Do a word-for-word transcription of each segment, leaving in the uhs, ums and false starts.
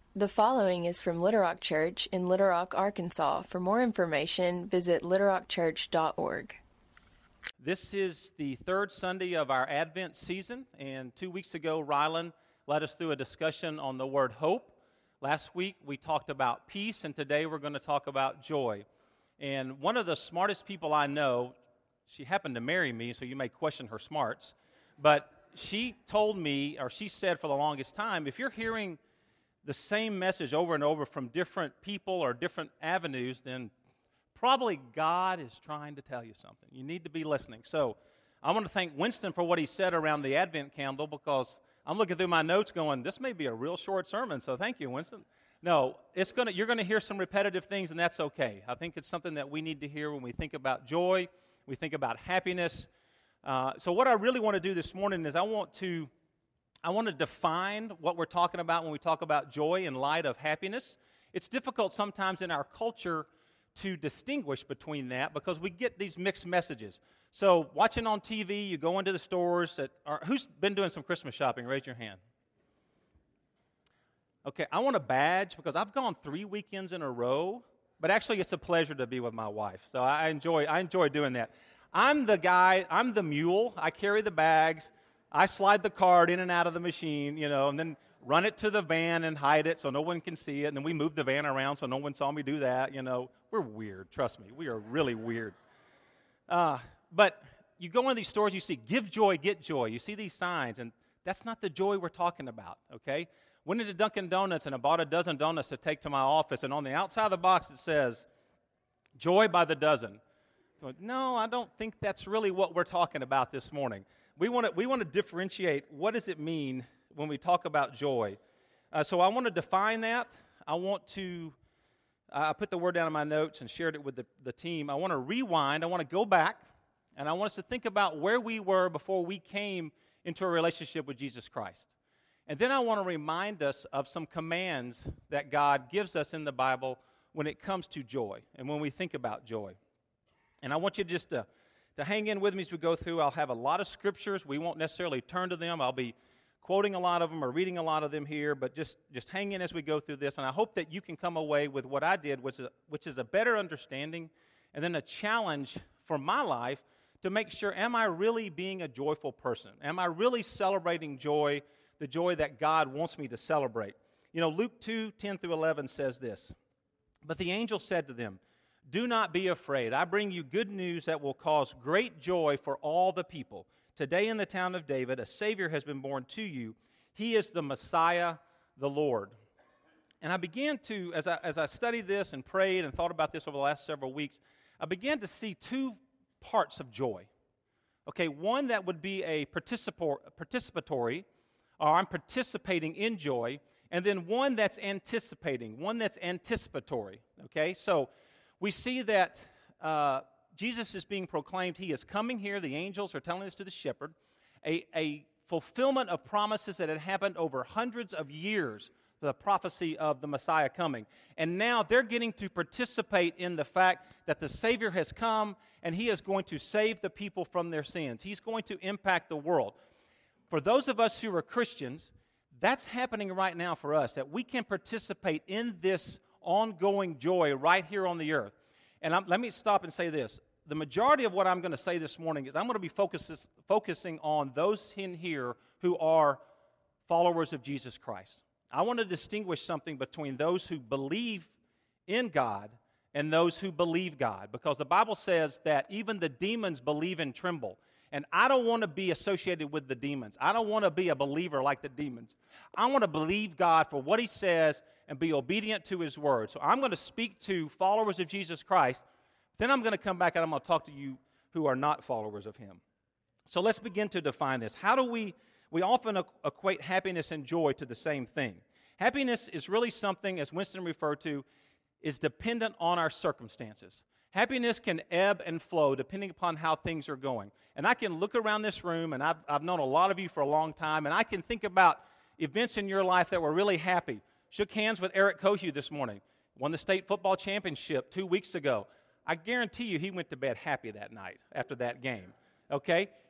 The following is from Little Rock Church in Little Rock, Arkansas. For more information, visit little rock church dot org. This is the third Sunday of our Advent season, and two weeks ago, Rylan led us through a discussion on the word hope. Last week, we talked about peace, and today we're going to talk about joy. And one of the smartest people I know, she happened to marry me, so you may question her smarts, but she told me, or she said for the longest time, if you're hearing the same message over and over from different people or different avenues, then probably God is trying to tell you something. You need to be listening. So I want to thank Winston for what he said around the Advent candle, because I'm looking through my notes going, this may be a real short sermon, so thank you, Winston. No, it's gonna. You're going to hear some repetitive things, and that's okay. I think it's something that we need to hear when we think about joy, we think about happiness. Uh, so what I really want to do this morning is I want to I want to define what we're talking about when we talk about joy in light of happiness. It's difficult sometimes in our culture to distinguish between that because we get these mixed messages. So watching on T V, you go into the stores. That are, who's been doing some Christmas shopping? Raise your hand. Okay, I want a badge because I've gone three weekends in a row, but actually it's a pleasure to be with my wife. So I enjoy I enjoy doing that. I'm the guy, I'm the mule. I carry the bags. I slide the card in and out of the machine, you know, and then run it to the van and hide it so no one can see it. And then we move the van around so no one saw me do that, you know. We're weird, trust me. We are really weird. Uh, but you go into these stores, you see, give joy, get joy. You see these signs, and that's not the joy we're talking about, okay? Went into Dunkin' Donuts and I bought a dozen donuts to take to my office, and on the outside of the box it says, joy by the dozen. So, no, I don't think that's really what we're talking about this morning. We want to we want to differentiate what does it mean when we talk about joy. Uh, so I want to define that. I want to, uh, I put the word down in my notes and shared it with the, the team. I want to rewind. I want to go back, and I want us to think about where we were before we came into a relationship with Jesus Christ. And then I want to remind us of some commands that God gives us in the Bible when it comes to joy and when we think about joy. And I want you just to To hang in with me as we go through. I'll have a lot of scriptures. We won't necessarily turn to them. I'll be quoting a lot of them or reading a lot of them here, but just, just hang in as we go through this. And I hope that you can come away with what I did, which is, which is a better understanding and then a challenge for my life to make sure, am I really being a joyful person? Am I really celebrating joy, the joy that God wants me to celebrate? You know, Luke two, ten through eleven says this, "But the angel said to them, 'Do not be afraid. I bring you good news that will cause great joy for all the people. Today in the town of David, a Savior has been born to you. He is the Messiah, the Lord.'" And I began to, as I, as I studied this and prayed and thought about this over the last several weeks, I began to see two parts of joy. Okay, one that would be a participatory, or I'm participating in joy, and then one that's anticipating, one that's anticipatory. Okay, so we see that uh, Jesus is being proclaimed. He is coming here. The angels are telling this to the shepherd. A, a fulfillment of promises that had happened over hundreds of years, the prophecy of the Messiah coming. And now they're getting to participate in the fact that the Savior has come and He is going to save the people from their sins. He's going to impact the world. For those of us who are Christians, that's happening right now for us, that we can participate in this ongoing joy right here on the earth. And I'm, let me stop and say this. The majority of what I'm going to say this morning is I'm going to be focus, focusing on those in here who are followers of Jesus Christ. I want to distinguish something between those who believe in God and those who believe God, because the Bible says that even the demons believe and tremble. And I don't want to be associated with the demons. I don't want to be a believer like the demons. I want to believe God for what He says and be obedient to His word. So I'm going to speak to followers of Jesus Christ. Then I'm going to come back and I'm going to talk to you who are not followers of Him. So let's begin to define this. How do we, we often equate happiness and joy to the same thing. Happiness is really something, as Winston referred to, is dependent on our circumstances. Happiness can ebb and flow depending upon how things are going. And I can look around this room, and I've, I've known a lot of you for a long time, and I can think about events in your life that were really happy. Shook hands with Eric Kohut this morning. Won the state football championship two weeks ago. I guarantee you he went to bed happy that night after that game. Okay?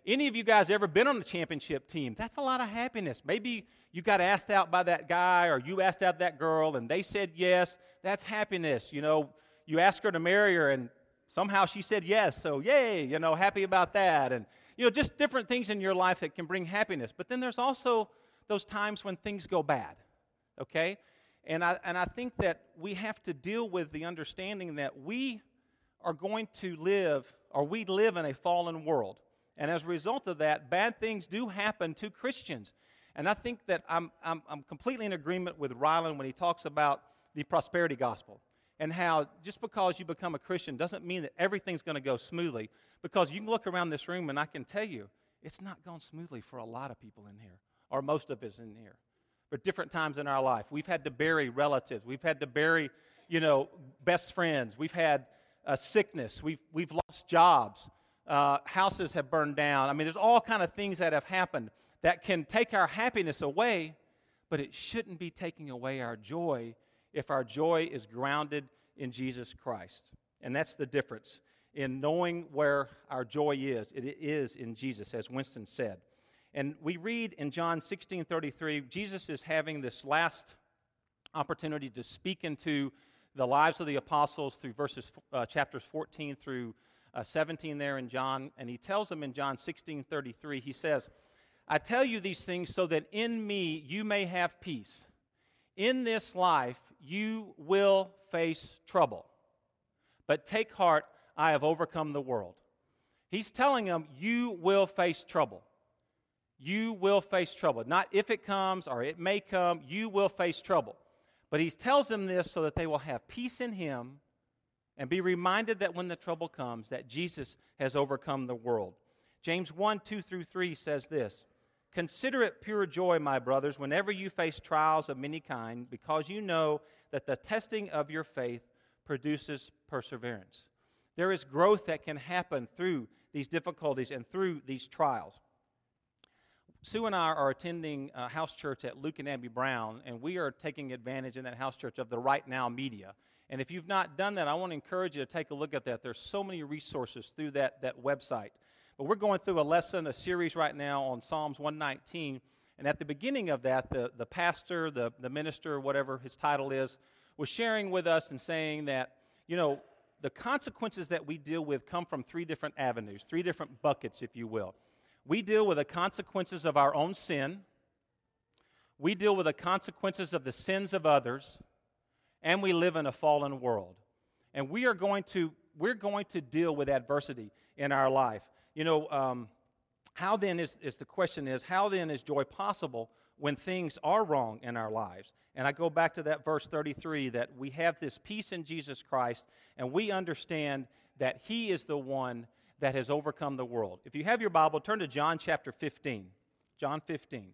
Any of you guys ever been on the championship team? That's a lot of happiness. Maybe you got asked out by that guy or you asked out that girl and they said yes. That's happiness. You know, you asked her to marry her and somehow she said yes. So yay, you know, happy about that. And, you know, just different things in your life that can bring happiness. But then there's also those times when things go bad, okay? And I, and I think that we have to deal with the understanding that we are going to live, or we live in a fallen world. And as a result of that, bad things do happen to Christians. And I think that I'm, I'm, I'm completely in agreement with Ryland when he talks about the prosperity gospel and how just because you become a Christian doesn't mean that everything's going to go smoothly, because you can look around this room and I can tell you it's not gone smoothly for a lot of people in here, or most of us in here. For different times in our life, we've had to bury relatives. We've had to bury, you know, best friends. We've had uh, sickness. We've, we've lost jobs. Uh, houses have burned down. I mean, there's all kind of things that have happened that can take our happiness away, but it shouldn't be taking away our joy if our joy is grounded in Jesus Christ. And that's the difference in knowing where our joy is. It is in Jesus, as Winston said. And we read in John sixteen thirty-three, Jesus is having this last opportunity to speak into the lives of the apostles through verses uh, chapters fourteen through uh, seventeen there in John. And he tells them in John sixteen thirty-three, he says, I tell you these things so that in me you may have peace. In this life you will face trouble. But take heart, I have overcome the world. He's telling them you will face trouble. You will face trouble. Not if it comes or it may come, you will face trouble. But he tells them this so that they will have peace in him and be reminded that when the trouble comes, that Jesus has overcome the world. James one, two through three says this, Consider it pure joy, my brothers, whenever you face trials of many kind, because you know that the testing of your faith produces perseverance. There is growth that can happen through these difficulties and through these trials. Sue and I are attending a house church at Luke and Abby Brown, and we are taking advantage in that house church of the Right Now media. And if you've not done that, I want to encourage you to take a look at that. There's so many resources through that, that website. But we're going through a lesson, a series right now on Psalms one nineteen, and at the beginning of that, the, the pastor, the, the minister, whatever his title is, was sharing with us and saying that, you know, the consequences that we deal with come from three different avenues, three different buckets, if you will. We deal with the consequences of our own sin, we deal with the consequences of the sins of others, and we live in a fallen world. And we are going to, we're going to deal with adversity in our life. You know, um, how then is, is the question is, how then is joy possible when things are wrong in our lives? And I go back to that verse thirty-three, that we have this peace in Jesus Christ, and we understand that he is the one that has overcome the world. If you have your Bible, turn to John chapter fifteen. John fifteen.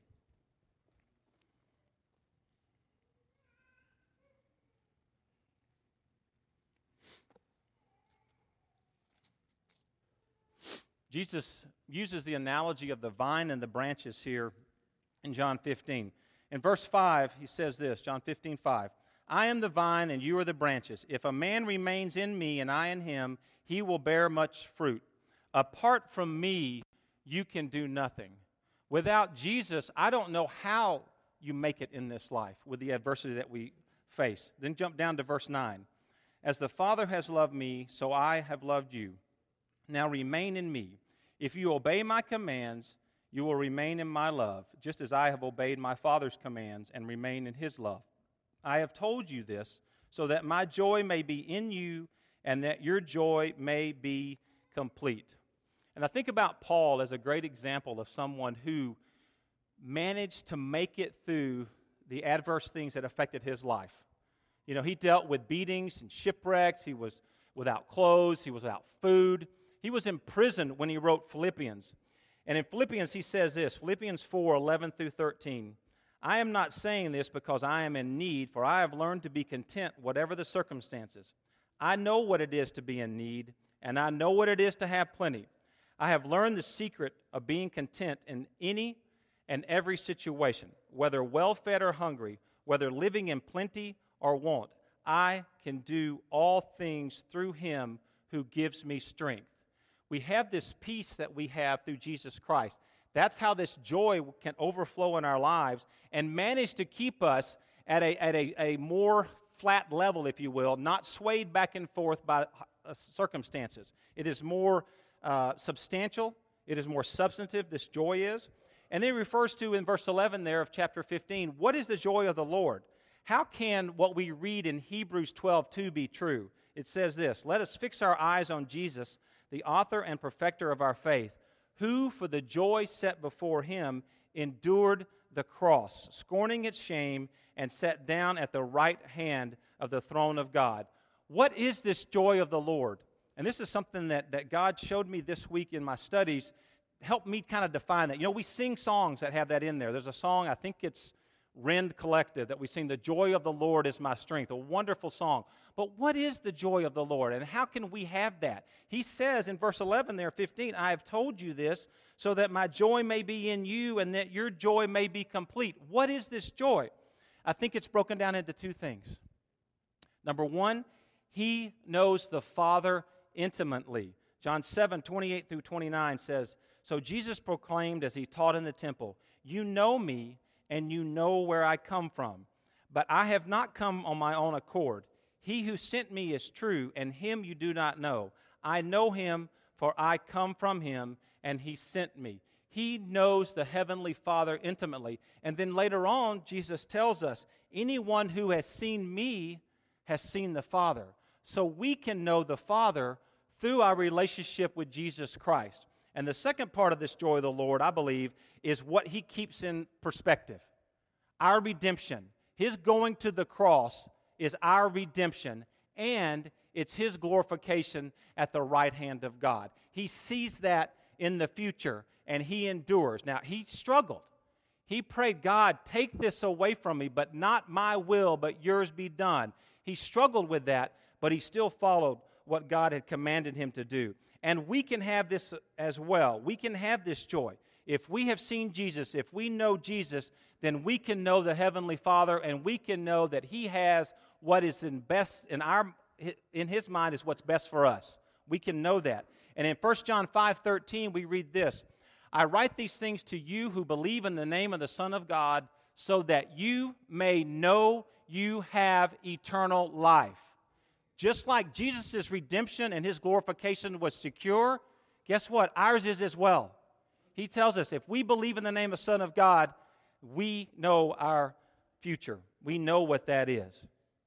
Jesus uses the analogy of the vine and the branches here in John fifteen. In verse five, he says this, John fifteen, five, I am the vine and you are the branches. If a man remains in me and I in him, he will bear much fruit. Apart from me, you can do nothing. Without Jesus, I don't know how you make it in this life with the adversity that we face. Then jump down to verse nine. As the Father has loved me, so I have loved you. Now remain in me. If you obey my commands, you will remain in my love, just as I have obeyed my Father's commands and remain in his love. I have told you this so that my joy may be in you and that your joy may be complete. And I think about Paul as a great example of someone who managed to make it through the adverse things that affected his life. You know, he dealt with beatings and shipwrecks. He was without clothes. He was without food. He was in prison when he wrote Philippians. And in Philippians, he says this, Philippians four, eleven through thirteen, I am not saying this because I am in need, for I have learned to be content whatever the circumstances. I know what it is to be in need, and I know what it is to have plenty. I have learned the secret of being content in any and every situation, whether well-fed or hungry, whether living in plenty or want. I can do all things through him who gives me strength. We have this peace that we have through Jesus Christ. That's how this joy can overflow in our lives and manage to keep us at a, at a, a more flat level, if you will, not swayed back and forth by uh, circumstances. It is more uh, substantial. It is more substantive, this joy is. And then he refers to in verse eleven there of chapter fifteen, what is the joy of the Lord? How can what we read in Hebrews twelve two be true? It says this, let us fix our eyes on Jesus, the author and perfecter of our faith, who for the joy set before him endured the cross, scorning its shame, and sat down at the right hand of the throne of God. What is this joy of the Lord? And this is something that, that God showed me this week in my studies, helped me kind of define that. You know, we sing songs that have that in there. There's a song, I think it's Rend Collective, that we sing, the joy of the Lord is my strength, a wonderful song. But what is the joy of the Lord, and how can we have that? He says in verse eleven there, fifteen, I have told you this so that my joy may be in you and that your joy may be complete. What is this joy? I think it's broken down into two things. Number one, he knows the Father intimately. John seven, twenty-eight through twenty-nine says, so Jesus proclaimed as he taught in the temple, you know me, and you know where I come from. But I have not come on my own accord. He who sent me is true, and him you do not know. I know him, for I come from him, and he sent me. He knows the Heavenly Father intimately. And then later on, Jesus tells us, anyone who has seen me has seen the Father. So we can know the Father through our relationship with Jesus Christ. And the second part of this joy of the Lord, I believe, is what he keeps in perspective. Our redemption. His going to the cross is our redemption, and it's his glorification at the right hand of God. He sees that in the future, and he endures. Now, he struggled. He prayed, God, take this away from me, but not my will, but yours be done. He struggled with that, but he still followed what God had commanded him to do. And we can have this as well. We can have this joy. If we have seen Jesus, if we know Jesus, then we can know the Heavenly Father, and we can know that he has what is in best in our in his mind is what's best for us. We can know that. And in First John five thirteen, we read this, I write these things to you who believe in the name of the Son of God, so that you may know you have eternal life. Just like Jesus' redemption and his glorification was secure, guess what? Ours is as well. He tells us if we believe in the name of the Son of God, we know our future. We know what that is.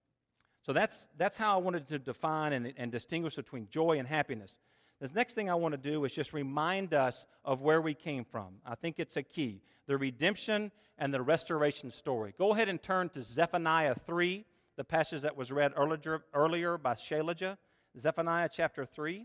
So that's, that's how I wanted to define and, and distinguish between joy and happiness. The next thing I want to do is just remind us of where we came from. I think it's a key. The redemption and the restoration story. Go ahead and turn to Zephaniah three. The passage that was read earlier, earlier by Shailaja, Zephaniah chapter three.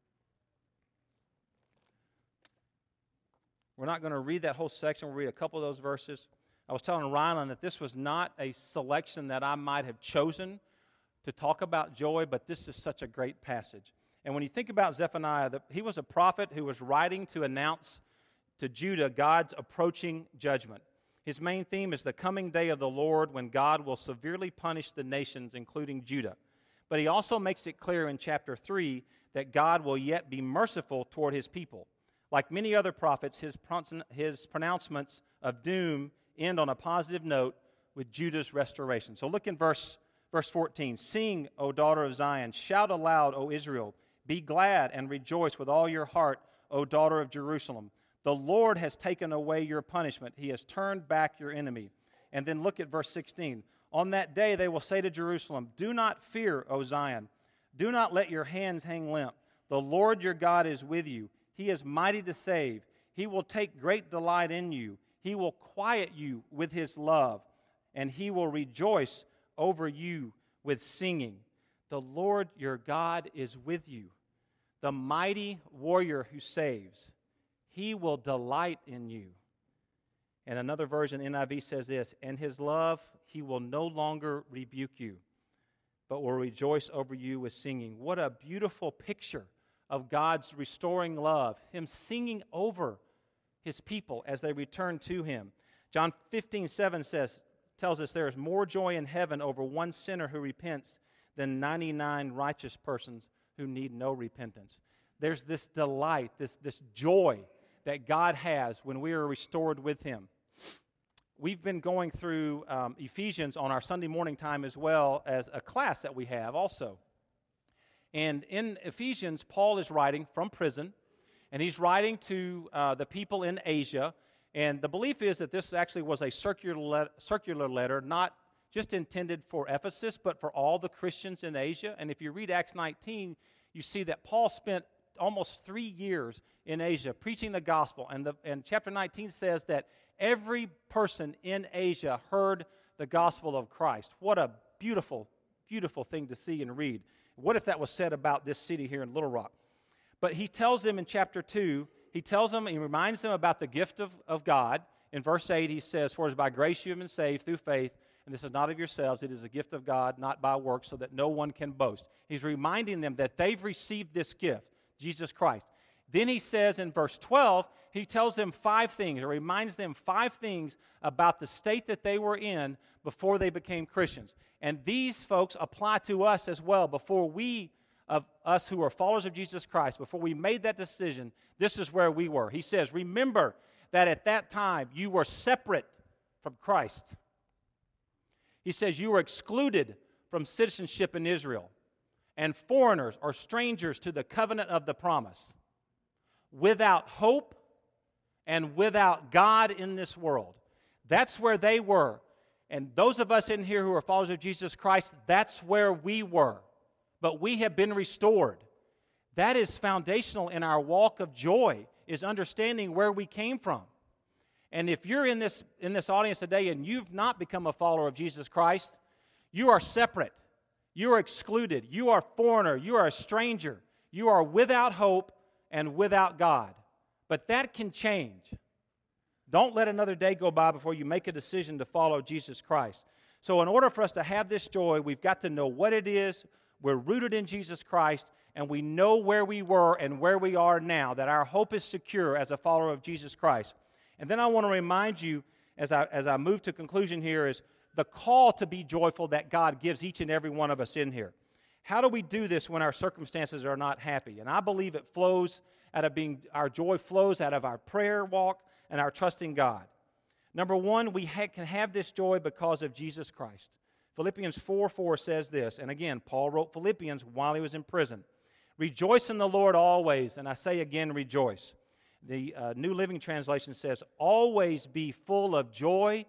We're not going to read that whole section. We'll read a couple of those verses. I was telling Rylan that this was not a selection that I might have chosen to talk about joy, but this is such a great passage. And when you think about Zephaniah, the, he was a prophet who was writing to announce to Judah God's approaching judgment. His main theme is the coming day of the Lord when God will severely punish the nations, including Judah. But he also makes it clear in chapter three that God will yet be merciful toward his people. Like many other prophets, his, his pronouncements of doom end on a positive note with Judah's restoration. So look in verse, verse fourteen. Sing, O daughter of Zion. Shout aloud, O Israel. Be glad and rejoice with all your heart, O daughter of Jerusalem. The Lord has taken away your punishment. He has turned back your enemy. And then look at verse sixteen. On that day they will say to Jerusalem, do not fear, O Zion. Do not let your hands hang limp. The Lord your God is with you. He is mighty to save. He will take great delight in you. He will quiet you with his love, and he will rejoice over you with singing. The Lord your God is with you, the mighty warrior who saves. He will delight in you. And another version, N I V, says this, and his love, he will no longer rebuke you, but will rejoice over you with singing. What a beautiful picture of God's restoring love, him singing over his people as they return to him. John fifteen seven says, tells us there is more joy in heaven over one sinner who repents than ninety-nine righteous persons who need no repentance. there's this delight, this, this joy that God has when we are restored with Him. We've been going through um, Ephesians on our Sunday morning time as well as a class that we have also. And in Ephesians, Paul is writing from prison, and he's writing to uh, the people in Asia. And the belief is that this actually was a circular, le- circular letter, not just intended for Ephesus, but for all the Christians in Asia. And if you read Acts nineteen, you see that Paul spent almost three years in Asia preaching the gospel. And, the, and chapter nineteen says that every person in Asia heard the gospel of Christ. What a beautiful, beautiful thing to see and read. What if that was said about this city here in Little Rock? But he tells them in chapter two, he tells them, he reminds them about the gift of, of God. In verse eight, he says, "For it is by grace you have been saved through faith, and this is not of yourselves, it is a gift of God, not by works, so that no one can boast." He's reminding them that they've received this gift, Jesus Christ. Then he says in verse twelve, he tells them five things, or reminds them five things about the state that they were in before they became Christians. And these folks apply to us as well. Before we, of us who are followers of Jesus Christ, before we made that decision, this is where we were. He says, remember that at that time you were separate from Christ. He says you were excluded from citizenship in Israel, and foreigners or strangers to the covenant of the promise, without hope and without God in this world. That's where they were. And those of us in here who are followers of Jesus Christ, that's where we were. But we have been restored. That is foundational in our walk of joy, is understanding where we came from. And if you're in this, in this audience today and you've not become a follower of Jesus Christ, you are separate. You are excluded. You are a foreigner. You are a stranger. You are without hope and without God. But that can change. Don't let another day go by before you make a decision to follow Jesus Christ. So in order for us to have this joy, we've got to know what it is. We're rooted in Jesus Christ, and we know where we were and where we are now, that our hope is secure as a follower of Jesus Christ. And then I want to remind you, as I, as I move to conclusion here, is the call to be joyful that God gives each and every one of us in here. How do we do this when our circumstances are not happy? And I believe it flows out of being, our joy flows out of our prayer walk and our trusting God. Number one, we ha- can have this joy because of Jesus Christ. Philippians four four says this, and again, Paul wrote Philippians while he was in prison. "Rejoice in the Lord always," and I say again, rejoice. The uh, New Living Translation says, "Always be full of joy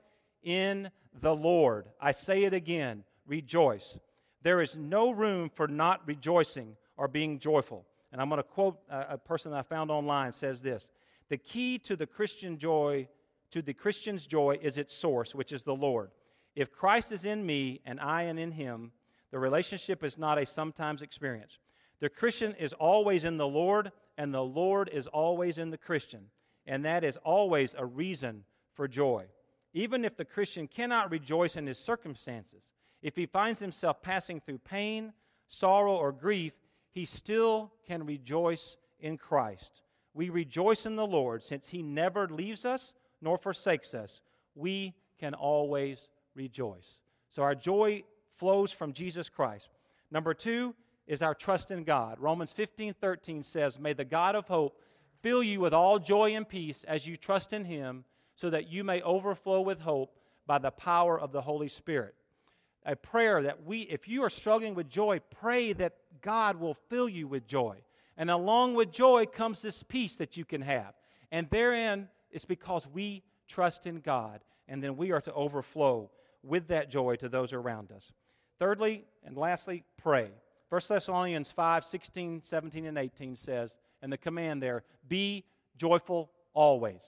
in the Lord." I say it again, rejoice. There is no room for not rejoicing or being joyful. And I'm going to quote a, a person that I found online, says this: "The key to the Christian joy, to the Christian's joy is its source, which is the Lord. If Christ is in me and I am in him, the relationship is not a sometimes experience. The Christian is always in the Lord, and the Lord is always in the Christian, and that is always a reason for joy. Even if the Christian cannot rejoice in his circumstances, if he finds himself passing through pain, sorrow, or grief, he still can rejoice in Christ. We rejoice in the Lord, since he never leaves us nor forsakes us. We can always rejoice." So our joy flows from Jesus Christ. Number two is our trust in God. Romans fifteen thirteen says, "May the God of hope fill you with all joy and peace as you trust in him, so that you may overflow with hope by the power of the Holy Spirit." A prayer that we, if you are struggling with joy, pray that God will fill you with joy. And along with joy comes this peace that you can have. And therein, it's because we trust in God, and then we are to overflow with that joy to those around us. Thirdly, and lastly, pray. First Thessalonians five sixteen, seventeen, and eighteen says, and the command there, "Be joyful always."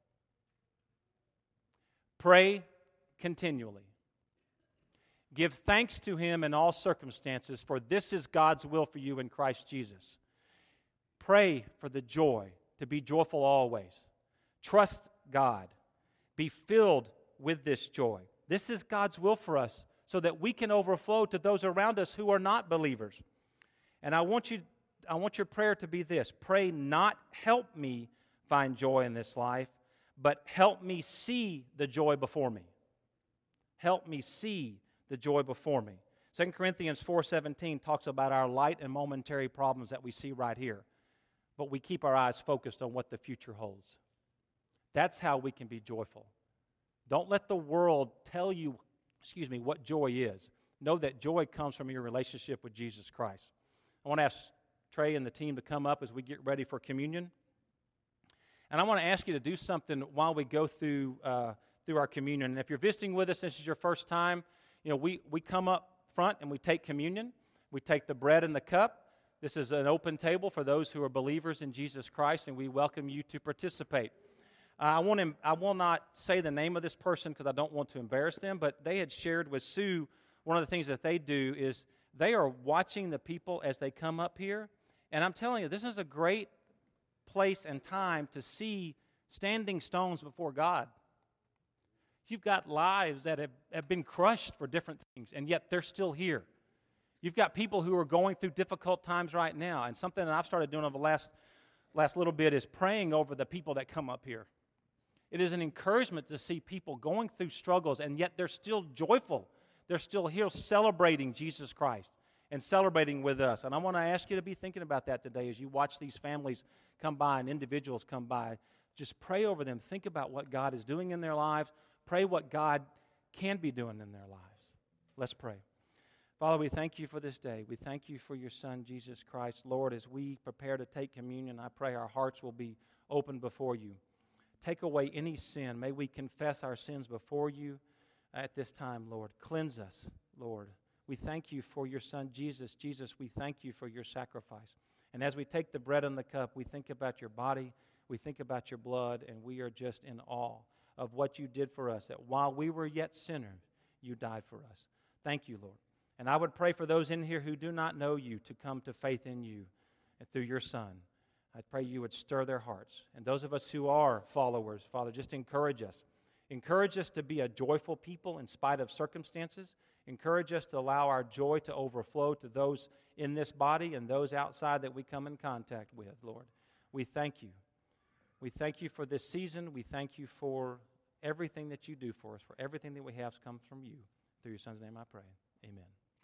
Pray continually. Give thanks to him in all circumstances, for this is God's will for you in Christ Jesus. Pray for the joy, to be joyful always. Trust God. Be filled with this joy. This is God's will for us, so that we can overflow to those around us who are not believers. And I want you, I want your prayer to be this: pray not, "Help me find joy in this life," but "Help me see the joy before me." Help me see the joy before me. Second Corinthians four seventeen talks about our light and momentary problems that we see right here. but we keep our eyes focused on what the future holds. That's how we can be joyful. Don't let the world tell you, excuse me, what joy is. Know that joy comes from your relationship with Jesus Christ. I want to ask Trey and the team to come up as we get ready for communion. And I want to ask you to do something while we go through uh, through our communion. And if you're visiting with us, this is your first time, you know, we, we come up front and we take communion. We take the bread and the cup. This is an open table for those who are believers in Jesus Christ, and we welcome you to participate. Uh, I want to, I will not say the name of this person because I don't want to embarrass them, but they had shared with Sue, one of the things that they do is they are watching the people as they come up here. And I'm telling you, this is a great place and time to see standing stones before God. You've got lives that have, have been crushed for different things, and yet they're still here. You've got people who are going through difficult times right now, and something that I've started doing over the last, last little bit is praying over the people that come up here. It is an encouragement to see people going through struggles, and yet they're still joyful. They're still here celebrating Jesus Christ and celebrating with us. And I want to ask you to be thinking about that today as you watch these families come by and individuals come by. Just pray over them. Think about what God is doing in their lives. Pray what God can be doing in their lives. Let's pray. Father, we thank you for this day. We thank you for your Son, Jesus Christ. Lord, as we prepare to take communion, I pray our hearts will be open before you. Take away any sin. May we confess our sins before you at this time, Lord. Cleanse us, Lord. We thank you for your Son, Jesus. Jesus, we thank you for your sacrifice. And as we take the bread and the cup, we think about your body, we think about your blood, and we are just in awe of what you did for us, that while we were yet sinners, you died for us. Thank you, Lord. And I would pray for those in here who do not know you to come to faith in you and through your Son. I pray you would stir their hearts. And those of us who are followers, Father, just encourage us. Encourage us to be a joyful people in spite of circumstances. Encourage us to allow our joy to overflow to those in this body and those outside that we come in contact with, Lord. We thank you. We thank you for this season. We thank you for everything that you do for us, for everything that we have comes from you. Through your Son's name I pray. Amen.